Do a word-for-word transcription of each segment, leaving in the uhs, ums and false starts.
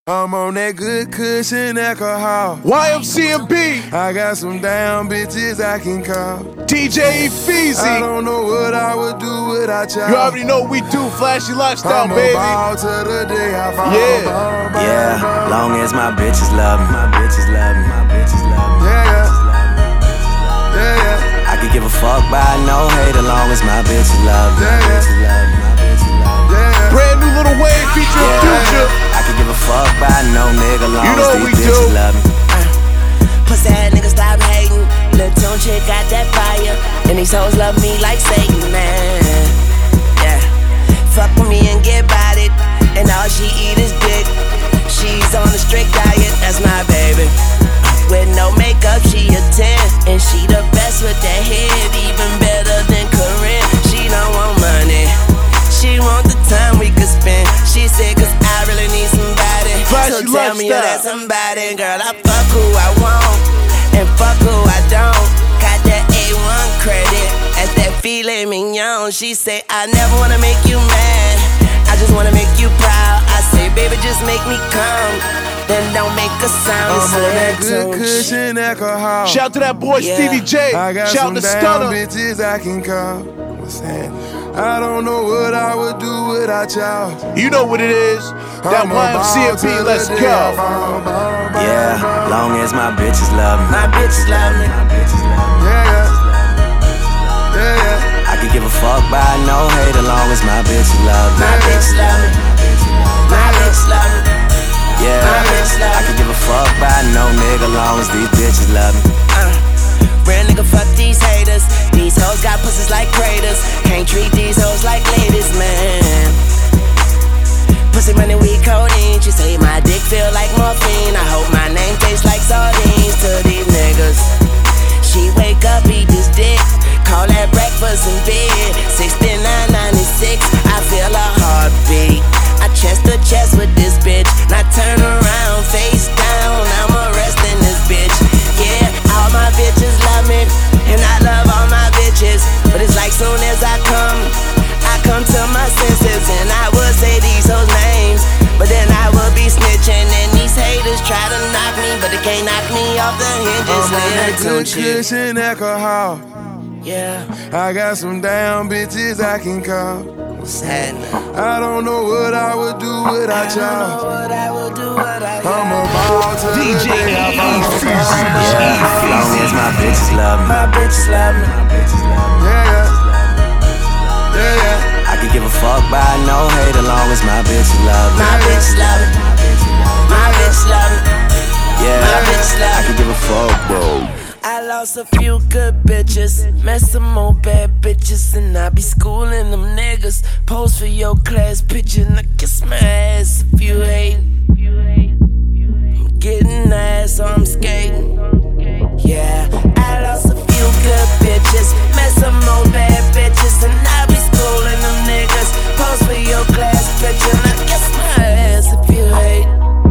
I'm on that good cushion alcohol. Y M C M B. I got some damn bitches I can call. D J Feezy. I don't know what I would do without y'all. You already know what we do, flashy lifestyle, I'm baby. I'm to the day I fall. Yeah. Ball, ball, Yeah, ball. long as my bitches love me, my bitches love me, my bitches love me. Yeah, yeah. Yeah, yeah. I could give a fuck by no hate, as long as my bitches love me, my Yeah, yeah. bitches love me, my bitches love me. Yeah, yeah. Brand new Lil Wayne featuring Yeah. Future. I could give a fuck by no nigga, long You know as what these we bitches do. love me. Pussy ass nigga stop hating. Lil' Tune chick got that fire. And these hoes love me like Satan, man. Yeah. Fuck with me and get about it. And all she eat is dick. She's on a strict diet, that's my baby. With no makeup, she a ten. And she the best with that head, even better than Corinne. She don't want money, she want the time we could spend. She said, cause I really need somebody. Flashy So tell me you're that lifestyle. somebody. Girl, I fuck who I want and fuck who I don't. Got that A one credit at that filet mignon. She say, I never wanna make you mad, I just wanna make you proud. I say, baby, just make me come, then don't make a sound. I'm It's on that a good tune. cushion alcohol. Shout to that boy Yeah. Stevie J. I got Shout some to damn Stunner. bitches I can call. What's that? I don't know what I would do without y'all. You know what it is. That I'm Y M C M about B, to let's the day I go. fall. Ball, ball, Yeah, ball. long as my bitches love me, My bitches love me. my bitches love me. Yeah, yeah. Yeah, yeah. I could give a fuck by no hate, as long as my bitches love me, My bitches love me. My bitches love me. yeah. My bitches love I me. could give a fuck by no nigga, long as these bitches love me. Uh, real nigga, fuck these haters. These hoes got pussies like craters. Can't treat these hoes like ladies, man. Pussy money, we codeine. She say my dick feel like morphine. I hope my name tastes like sardines to these niggas. She wake up, eat this dick, call that breakfast in bed. sixty-nine ninety-six, I feel a heartbeat. I chest to chest with this bitch. Now turn around, face down, I'm arresting this bitch. Yeah, all my bitches love me, and I love all my bitches. But it's like soon as I come, I come to my senses. And I would say these hoes names, but then I would be snitching. And these haters try to knock me, but they can't knock me off the hinges. I'm on that Lil' good Tune chick. cushion alcohol. Yeah, I got some damn bitches I can call. what's happening? I don't know what I would do without I don't y'all. know what I will do without I'm y'all. about to D J the day I fall. Yeah, long as my bitches love me, My bitches love me. my bitches love me. Yeah, yeah. Yeah, yeah. I could give a fuck by no hate, as long as my bitches love me, My bitches love me. My bitches love me. yeah. My bitches love I me. could give a fuck, bro. I lost a few good bitches, met some more bad bitches, and I be schooling them niggas. Pose for your class picture, and I kiss my ass if you hate. I'm getting ass, so I'm skating. Yeah, I lost a few good bitches, met some more bad bitches, and I be schooling them niggas. Pose for your class picture, and I kiss my ass if you hate.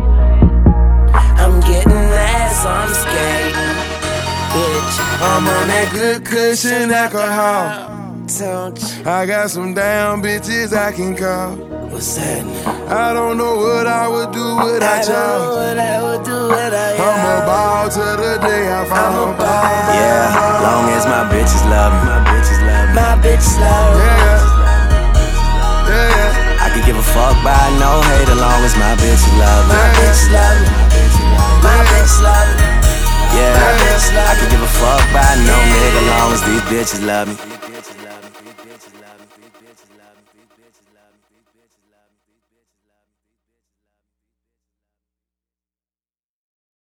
I'm getting ass, so I'm skating. Bitch, I'm on that good cushion alcohol. don't you? I got some damn bitches I can call. What's happening? I don't know what I would do I without don't know y'all. what I would do without I'm y'all. about to the day I fall. I'm a ball. Yeah, long as my bitches love me, my bitches love me. My bitches love me. Yeah, yeah. Yeah, yeah. I could give a fuck by no hate, as long as my bitches love me, My bitches love me. My bitches love me. yeah. bitches love I me. could give a fuck by no nigga, long as these bitches love me.